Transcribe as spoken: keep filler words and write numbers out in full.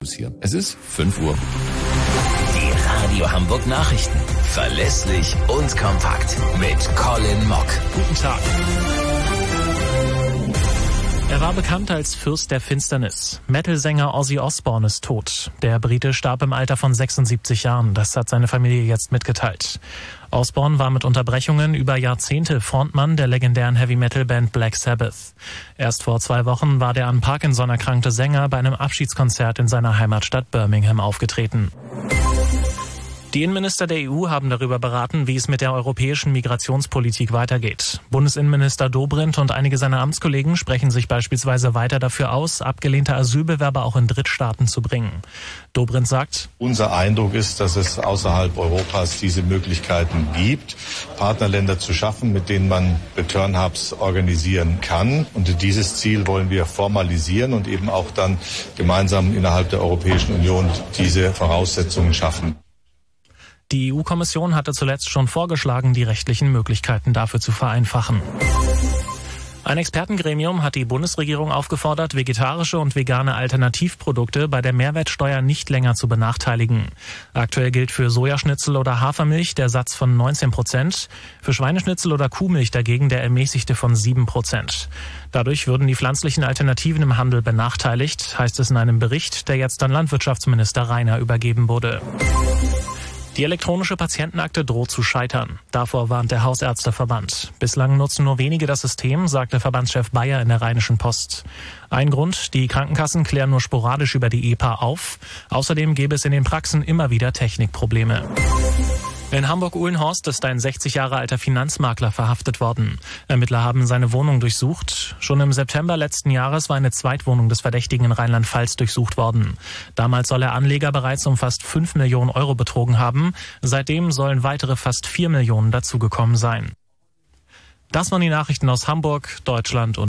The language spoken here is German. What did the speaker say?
News hier. Es ist fünf Uhr. Die Radio Hamburg Nachrichten. Verlässlich und kompakt. Mit Colin Mock. Guten Tag. Er war bekannt als Fürst der Finsternis. Metal-Sänger Ozzy Osbourne ist tot. Der Brite starb im Alter von sechsundsiebzig Jahren. Das hat seine Familie jetzt mitgeteilt. Osbourne war mit Unterbrechungen über Jahrzehnte Frontmann der legendären Heavy-Metal-Band Black Sabbath. Erst vor zwei Wochen war der an Parkinson erkrankte Sänger bei einem Abschiedskonzert in seiner Heimatstadt Birmingham aufgetreten. Die Innenminister der E U haben darüber beraten, wie es mit der europäischen Migrationspolitik weitergeht. Bundesinnenminister Dobrindt und einige seiner Amtskollegen sprechen sich beispielsweise weiter dafür aus, abgelehnte Asylbewerber auch in Drittstaaten zu bringen. Dobrindt sagt: Unser Eindruck ist, dass es außerhalb Europas diese Möglichkeiten gibt, Partnerländer zu schaffen, mit denen man Return-Hubs organisieren kann. Und dieses Ziel wollen wir formalisieren und eben auch dann gemeinsam innerhalb der Europäischen Union diese Voraussetzungen schaffen. Die E U-Kommission hatte zuletzt schon vorgeschlagen, die rechtlichen Möglichkeiten dafür zu vereinfachen. Ein Expertengremium hat die Bundesregierung aufgefordert, vegetarische und vegane Alternativprodukte bei der Mehrwertsteuer nicht länger zu benachteiligen. Aktuell gilt für Sojaschnitzel oder Hafermilch der Satz von neunzehn Prozent, für Schweineschnitzel oder Kuhmilch dagegen der ermäßigte von sieben Prozent. Dadurch würden die pflanzlichen Alternativen im Handel benachteiligt, heißt es in einem Bericht, der jetzt an Landwirtschaftsminister Rainer übergeben wurde. Die elektronische Patientenakte droht zu scheitern. Davor warnt der Hausärzteverband. Bislang nutzen nur wenige das System, sagte Verbandschef Bayer in der Rheinischen Post. Ein Grund: die Krankenkassen klären nur sporadisch über die E P A auf. Außerdem gäbe es in den Praxen immer wieder Technikprobleme. In Hamburg-Uhlenhorst ist ein sechzig Jahre alter Finanzmakler verhaftet worden. Ermittler haben seine Wohnung durchsucht. Schon im September letzten Jahres war eine Zweitwohnung des Verdächtigen in Rheinland-Pfalz durchsucht worden. Damals soll er Anleger bereits um fast fünf Millionen Euro betrogen haben. Seitdem sollen weitere fast vier Millionen dazugekommen sein. Das waren die Nachrichten aus Hamburg, Deutschland und